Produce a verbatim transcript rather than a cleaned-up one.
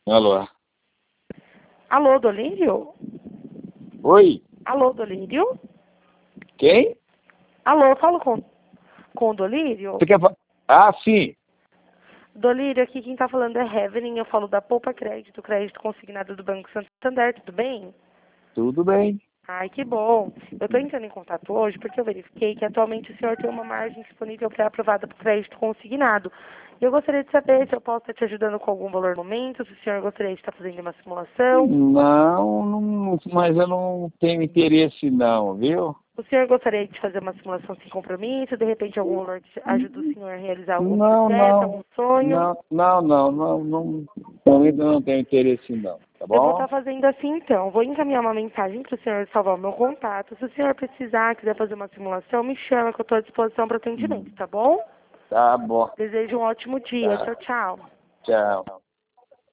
Alô? Alô, Dolírio? Oi? Alô, Dolírio? Quem? Alô, eu falo com, com o Dolírio? Você quer falar? Ah, sim. Dolírio, aqui quem tá falando é Heaven, eu falo da Poupa Crédito, crédito consignado do Banco Santander, tudo bem? Tudo bem. Ai, que bom. Eu tô entrando em contato hoje porque eu verifiquei que atualmente o senhor tem uma margem disponível pré-aprovada para o crédito consignado. E eu gostaria de saber se eu posso estar te ajudando com algum valor no momento, se o senhor gostaria de estar fazendo uma simulação. Não, não, mas eu não tenho interesse não, viu? O senhor gostaria de fazer uma simulação sem compromisso, de repente algum valor que ajuda o senhor a realizar algum Não, projeto, não. algum sonho? Não, não, não, não, não, eu ainda não tenho interesse não, tá Eu vou estar bom? fazendo assim então. Vou encaminhar uma mensagem para o senhor salvar o meu contato. Se o senhor precisar, quiser fazer uma simulação, me chama que eu estou à disposição para atendimento, tá bom? Tá bom. Desejo um ótimo dia. Tá. Tchau, tchau. Tchau.